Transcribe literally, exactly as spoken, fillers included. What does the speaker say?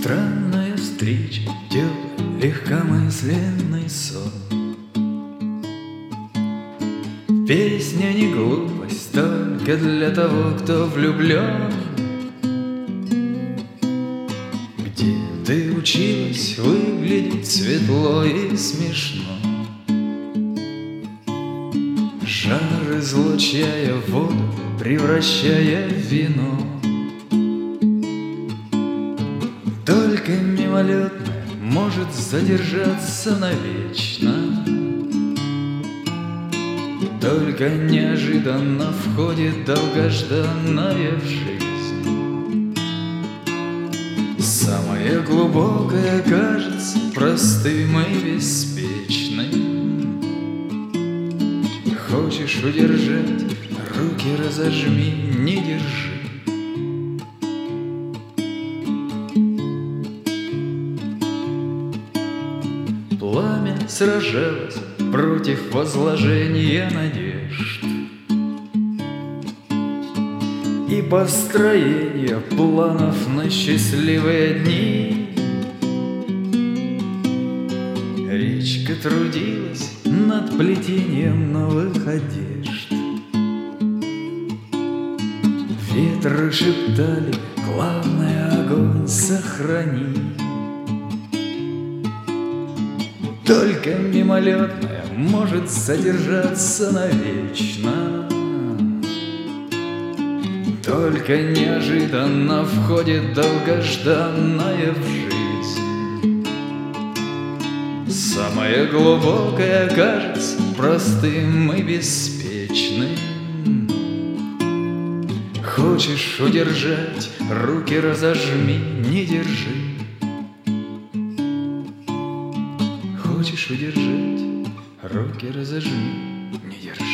Странная встреча, теплый, легкомысленный сон. Песня не глупость, только для того, кто влюблен. Где ты училась выглядеть светло и смешно, жар излучая воду, превращая в вино. Только мимолетное может задержаться навечно, только неожиданно входит долгожданное в жизнь. Самое глубокое кажется простым и беспечным. Хочешь удержать, руки разожми, не держи. Пламя сражалось против возложения надежд и построения планов на счастливые дни. Речка трудилась над плетением новых одежд. Ветры шептали: главное, огонь сохрани. Только мимолетное может задержаться навечно, только неожиданно входит долгожданное в жизнь. Самое глубокое кажется простым и беспечным. Хочешь удержать, руки разожми, не держи. Хочешь удержать, руки разожми, не держи.